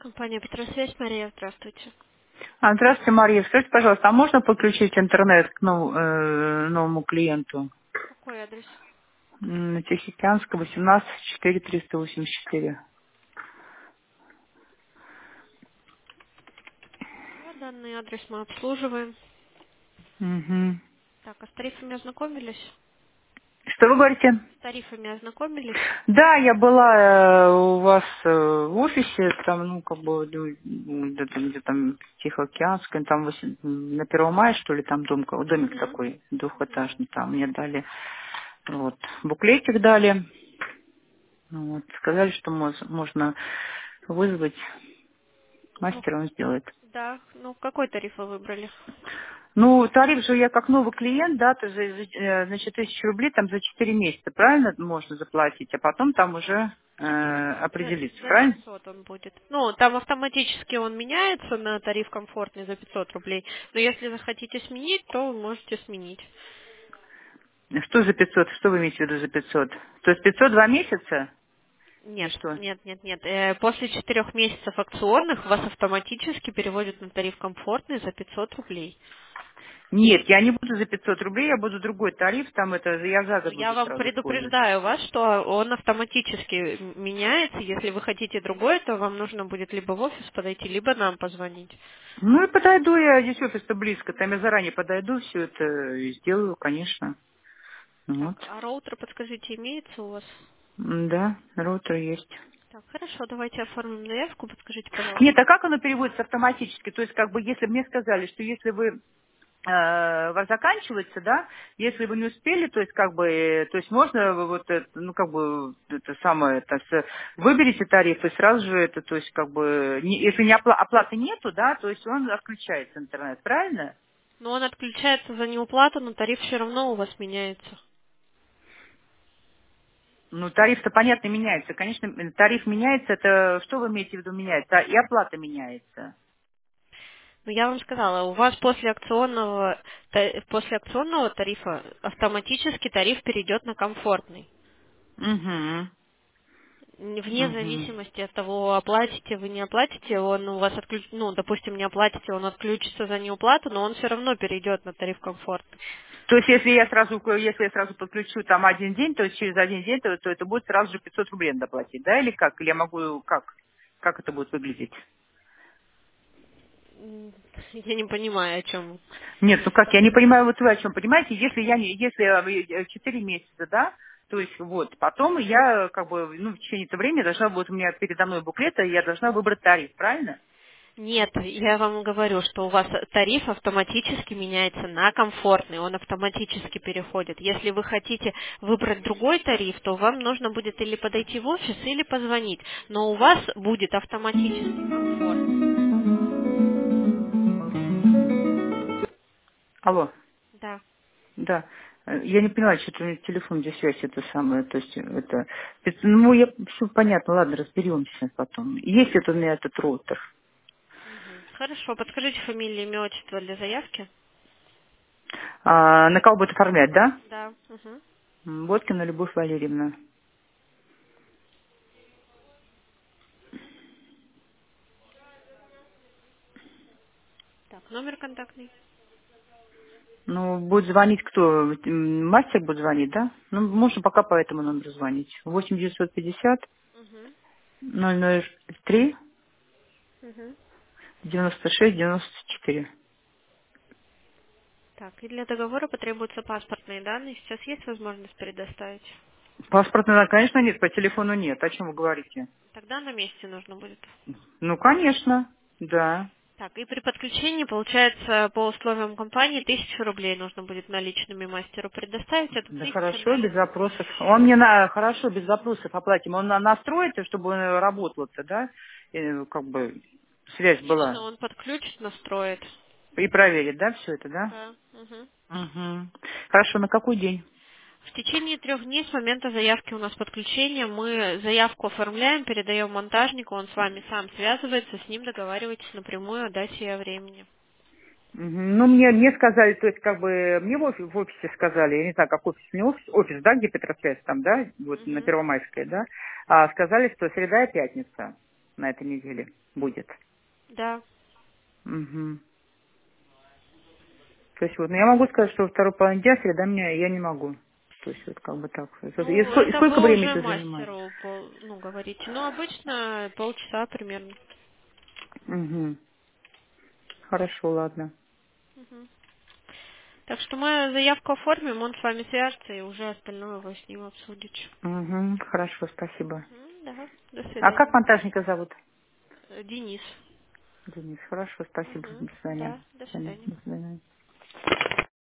Компания Петросвязь, Мария, здравствуйте. Здравствуйте, Мария. Скажите, пожалуйста, а можно подключить интернет к новому клиенту? Какой адрес? Тихоокеанская, 18, 4, 384. Да, данный адрес мы обслуживаем. Мгм. Так, а с тарифами ознакомились? Что вы говорите? С тарифами ознакомились? Да, я была у вас в офисе, там, ну, как бы, где там Тихоокеанская, там на 1 мая, что ли, там домик Угу. такой двухэтажный, там мне дали, вот, буклетик дали, вот, сказали, что можно вызвать Ну, мастера, он сделает. да. Ну, какой тариф вы выбрали? Ну, тариф же я как новый клиент, да, то значит, 1000 рублей там за 4 месяца, правильно можно заплатить, а потом там уже определиться, За правильно? 500 он будет. Ну, там автоматически он меняется на тариф комфортный за 500 рублей. Но если захотите сменить, то вы можете сменить. Что за 500? Что вы имеете в виду за 500? То есть 500 2 месяца? Или Нет, что? нет, нет, нет. После 4 месяцев акционных вас автоматически переводят на тариф комфортный за 500 рублей. Нет, я не буду за 500 рублей, я буду другой тариф, там это я за Ну, год я буду вам сразу использовать. предупреждаю вас, что он автоматически меняется. Если вы хотите другой, то вам нужно будет либо в офис подойти, либо нам позвонить. Ну и подойду я, здесь офис-то близко, там я заранее подойду, все это сделаю, конечно. Так, Вот. а роутер, подскажите, имеется у вас? Да, роутер есть. Так, хорошо, давайте оформим заявку, подскажите, пожалуйста. Нет, а как оно переводится автоматически? То есть, как бы, если мне сказали, что если вы у вас заканчивается, да, если вы не успели, то есть, как бы, то есть можно вот, ну, как бы, это самое, выберите тариф и сразу же это, то есть, как бы, если не оплаты нету, да, то есть он отключается интернет, правильно? Но он отключается за неуплату, но тариф все равно у вас меняется. Ну, тариф-то, понятно, меняется. Конечно, тариф меняется, это что вы имеете в виду меняется? И оплата меняется. Но я вам сказала, у вас после акционного тарифа автоматически тариф перейдет на комфортный. Угу. Вне Угу. зависимости от того, оплатите вы не оплатите, он у вас ну, допустим, не оплатите, он отключится за неуплату, но он все равно перейдет на тариф комфорт. То есть, если я сразу подключу там один день, то есть через один день, то это будет сразу же 500 рублей надо платить, да, или как? Или я могу, как? Как это будет выглядеть? Я не понимаю, о чем. Нет, ну как, я не понимаю, вот вы о чем понимаете, если 4 месяца, да, то есть вот, потом я как бы, ну, в течение этого времени должна будет, у меня передо мной буклет, и я должна выбрать тариф, правильно? Нет, я вам говорю, что у вас тариф автоматически меняется на комфортный, он автоматически переходит. Если вы хотите выбрать другой тариф, то вам нужно будет или подойти в офис, или позвонить. Но у вас будет автоматически комфортный. Алло, Да. да. Я не поняла, что-то у меня телефон, здесь связь это самое, то есть ну, я, все понятно, ладно, разберемся потом. Есть это у меня этот роутер. Мгм. Хорошо, подскажите фамилию, имя, отчество для заявки. На кого будет оформлять, да? Да. Мгм. Боткина Любовь Валерьевна. Так, номер контактный. Ну, будет звонить кто? Мастер будет звонить, да? Ну, можно пока по этому номеру звонить. 8 950 Мгм. 003 Мгм. 96 94. Так, и для договора потребуются паспортные данные. Сейчас есть возможность предоставить? Паспортного, конечно, нет, по телефону нет. О чем вы говорите? Тогда на месте нужно будет. Ну, конечно, да. Так, и при подключении, получается, по условиям компании 1000 рублей нужно будет наличными мастеру предоставить. Это Да 1000 хорошо, на без любой вопросов. Он счет. мне хорошо, без вопросов оплатим. Он настроит, чтобы он работал-то, да? Как бы связь Конечно, была. он подключит, настроит. И проверит, да, все это, да? Да. Мгм. Угу. Хорошо, на какой день? В течение 3 дней с момента заявки у нас подключения мы заявку оформляем, передаем монтажнику, он с вами сам связывается, с ним договаривайтесь напрямую о дате и о времени. Мгм. Ну, мне сказали, то есть, как бы, мне в офисе сказали, я не знаю, как офис, не офис, да, где Петросвязь там, да, вот на Мгм. Первомайской, да, сказали, что среда и пятница. на этой неделе будет. Да. Угу. То есть вот, ну, я могу сказать, что во второй половине дня среда я не могу. То есть вот как бы так. И Ну, сколько, это сколько вы времени уже это занимает? мастеру говорите. Ну, обычно полчаса примерно. Угу. Хорошо, ладно. Мгм. Так что мы заявку оформим, он с вами свяжется и уже остальное вы с ним обсудите. Угу. Хорошо, спасибо. Мгм, да, до А как свидания. монтажника зовут? Денис. Денис. Хорошо, спасибо. До Мгм, свидания. да, до До свидания. свидания. До свидания.